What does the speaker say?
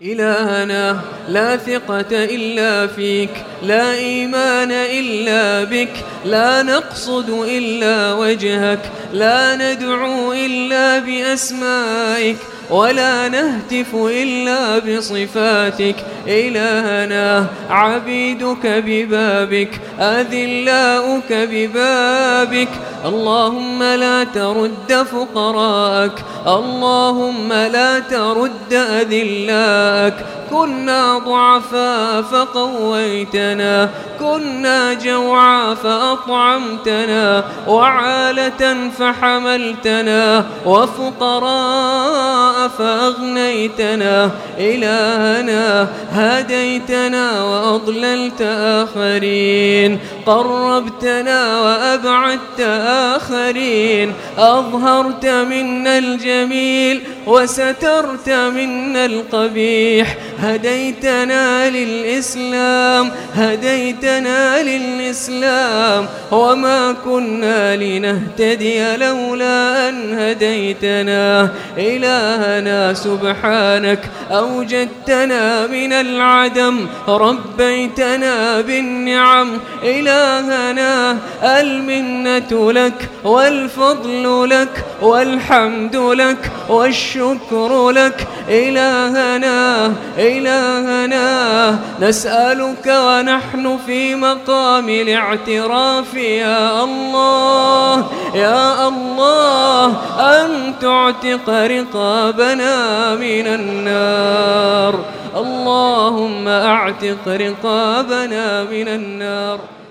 إلهنا لا ثقة إلا فيك، لا إيمان إلا بك، لا نقصد إلا وجهك، لا ندعو إلا بأسمائك، ولا نهتف إلا بصفاتك. إلهنا عبيدك ببابك، أذلاؤك ببابك، اللهم لا ترد فقراءك، اللهم لا ترد أذلاءك. كنا ضعفاء فقويتنا، كنا جوعا فأطعمتنا، وعالة فحملتنا، وفقراء فأغنيتنا. إلهنا هديتنا وأضللت آخرين، قربتنا وأبعدت آخرين، أظهرت منا الجميل وسترت منا القبيح. هديتنا للإسلام، هديتنا للإسلام، وما كنا لنهتدي لولا أن هديتنا. إلهنا سبحانك أوجدتنا من العدم، ربيتنا بالنعم. إلهنا المنة لك، والفضل لك، والحمد لك، والشكر لك. إلهنا إلهنا نسألك ونحن في مقام الاعتراف يا الله، يا الله، أن تعتق رقابنا من النار. اللهم أعتق رقابنا من النار.